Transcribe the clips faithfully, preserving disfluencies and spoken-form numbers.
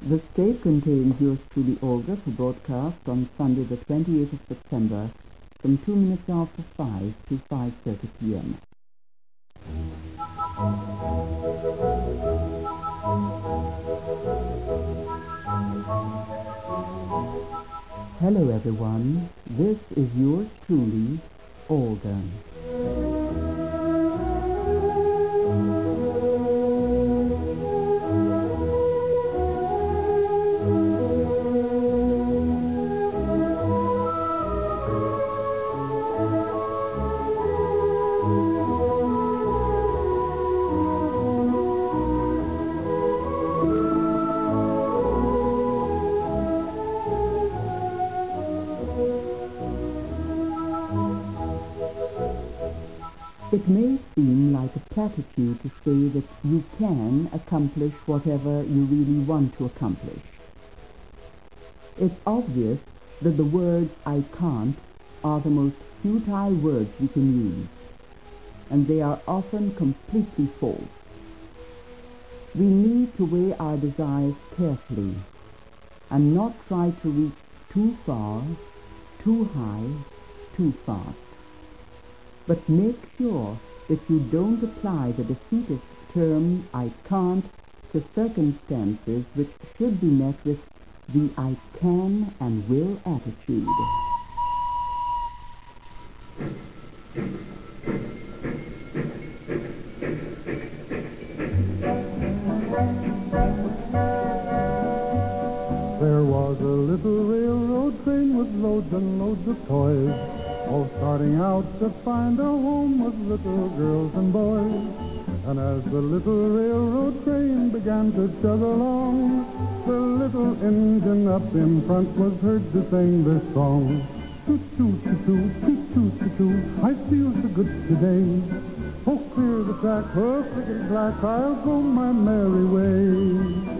The state contains yours truly, Olga, for broadcast on Sunday the twenty-eighth of September from two minutes after five to five thirty p.m. Hello everyone, this is yours truly, Olga. It may seem like a platitude to say that you can accomplish whatever you really want to accomplish. It's obvious that the words "I can't" are the most futile words we can use, and they are often completely false. We need to weigh our desires carefully and not try to reach too far, too high, too fast. But make sure that you don't apply the defeatist term "I can't" to circumstances which should be met with the "I can and will" attitude. There was a little railroad train with loads and loads of toys, all starting out to find a home with little girls and boys. And as the little railroad train began to chug along, the little engine up in front was heard to sing this song. Toot-toot-toot-toot, toot-toot-toot, I feel so good today. Oh, clear the track, oh, clickety-clack, I'll go my merry way.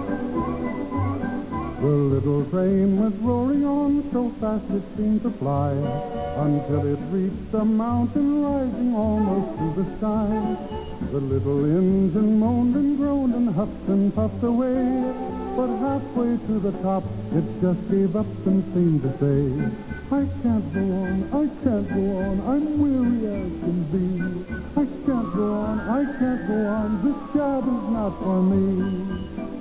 The little train was roaring on so fast it seemed to fly, until it reached a mountain rising almost to the sky. The little engine moaned and groaned and huffed and puffed away, but halfway to the top it just gave up and seemed to say, I can't go on, I can't go on, I'm weary as can be. I can't go on, I can't go on, this job is not for me.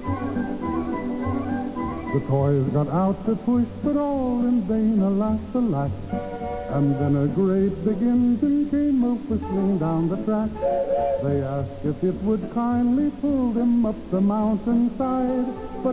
The toys got out to push, but all in vain, alas, alack. And then a great big engine came a-whistling down the track. They asked if it would kindly pull them up the mountainside, but